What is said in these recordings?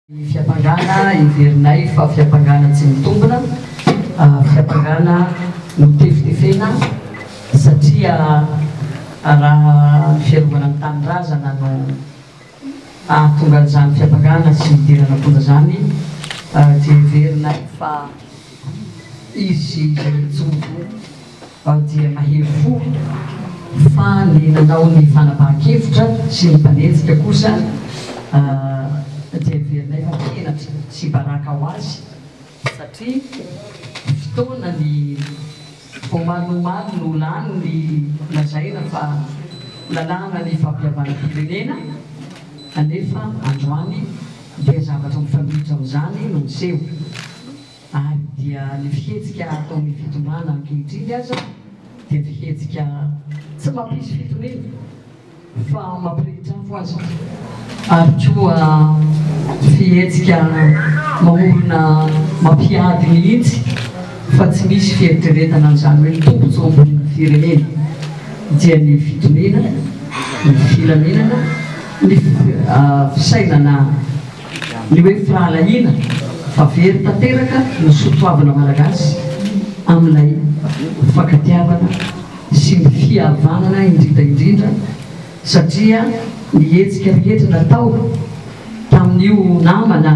Fiapangana iverinay fa fiapangana tsy mitombona fiapangana no tefitefena satria raha fiarovana ny tanindrazana no ahatonga an'izany fiapangana sy midirana tonga zany dia iverinay fa izy jobo dia mahery fo fa ny nanao ny fanapahan-kevitra sy ny mpanetsika kosa dia iverinay fa tena tsy baraka ho azy satria fotoana ny vomalomalo no lany ny lazaina fa lalàna ny fampihavanam-pirenena anefa androany dia zavatra mifandritra amin'izany no miseho ary dia ny fihetsika ataon'ny fitondrana ankehitriny aza dia fihetsika tsy mampisy fitonena fa mampirehitra fo azy ary koa fihetsika mahorona mampiady mihitsy fa tsy misy fieritreretana an'izany hoe tombontsy ambony firenena dia ny fitonena ny filaminana ny fisainana ny hoe firahalahiana fa very tanteraka ny sotoavana malagasy amin'ilay fakatiavana sy ny fihavanana indrindraindrindra satria ny hetsika rehetra natao tamin'io namana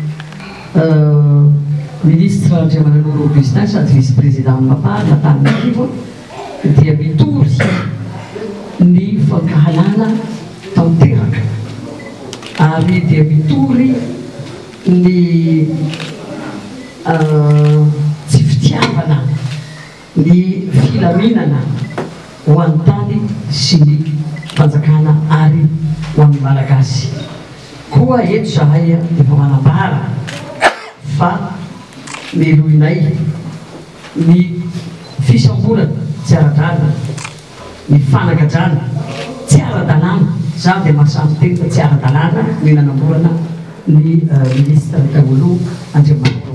ministre Andriamananoro Augustin sady vice-président Mapary Antananarivo dia mitory ny fankahalana tanteraka ary dia mitory ny tsy fitiavana ny filaminana ho an'ny tany sy ny fanjakana ary ho an'ny malagasy koa eto zahay efa manambara fa melohinay ny fisamborana tsy ara-drana ny fanagadrana tsy ara-dalàna za dia mahasamy teny fa tsy ara-dalàna ny nanamborana ny ministre Ntaolo Andriamanitra